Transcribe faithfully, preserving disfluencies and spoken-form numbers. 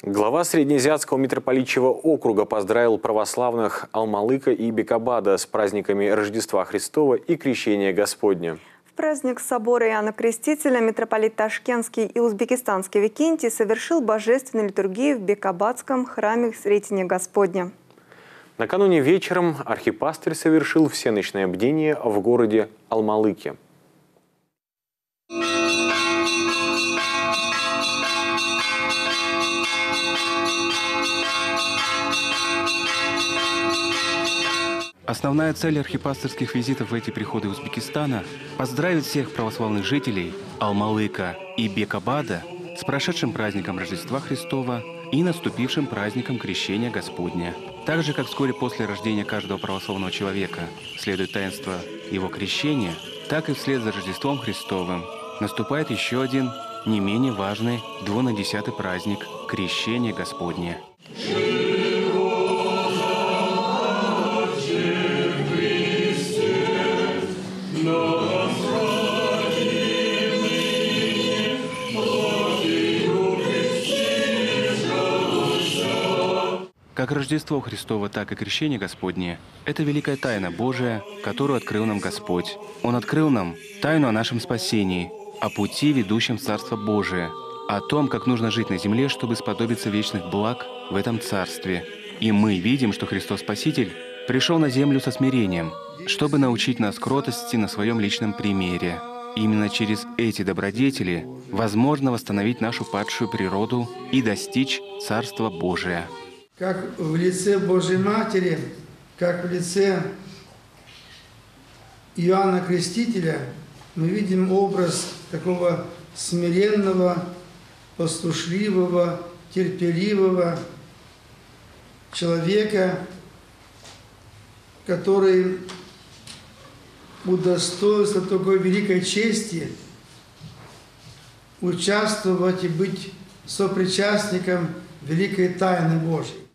Глава Среднеазиатского митрополитчего округа поздравил православных Алмалыка и Бекабада с праздниками Рождества Христова и Крещения Господня. В праздник собора Иоанна Крестителя митрополит Ташкентский и Узбекистанский Викентий совершил божественную литургию в Бекабадском храме Сретения Господня. Накануне вечером архипастырь совершил всеночное бдение в городе Алмалыке. Основная цель архипастырских визитов в эти приходы Узбекистана – поздравить всех православных жителей Алмалыка и Бекабада с прошедшим праздником Рождества Христова и наступившим праздником Крещения Господня. Так же, как вскоре после рождения каждого православного человека следует таинство его крещения, так и вслед за Рождеством Христовым наступает еще один, не менее важный, двунадесятый праздник – Крещение Господне. Как Рождество Христово, так и Крещение Господне – это великая тайна Божия, которую открыл нам Господь. Он открыл нам тайну о нашем спасении, о пути, ведущем в Царство Божие, о том, как нужно жить на земле, чтобы сподобиться вечных благ в этом Царстве. И мы видим, что Христос Спаситель пришел на землю со смирением, чтобы научить нас кротости на своем личном примере. Именно через эти добродетели возможно восстановить нашу падшую природу и достичь Царства Божия. Как в лице Божьей Матери, как в лице Иоанна Крестителя, мы видим образ такого смиренного, послушливого, терпеливого человека, который удостоился такой великой чести участвовать и быть сопричастником великой тайны Божьей.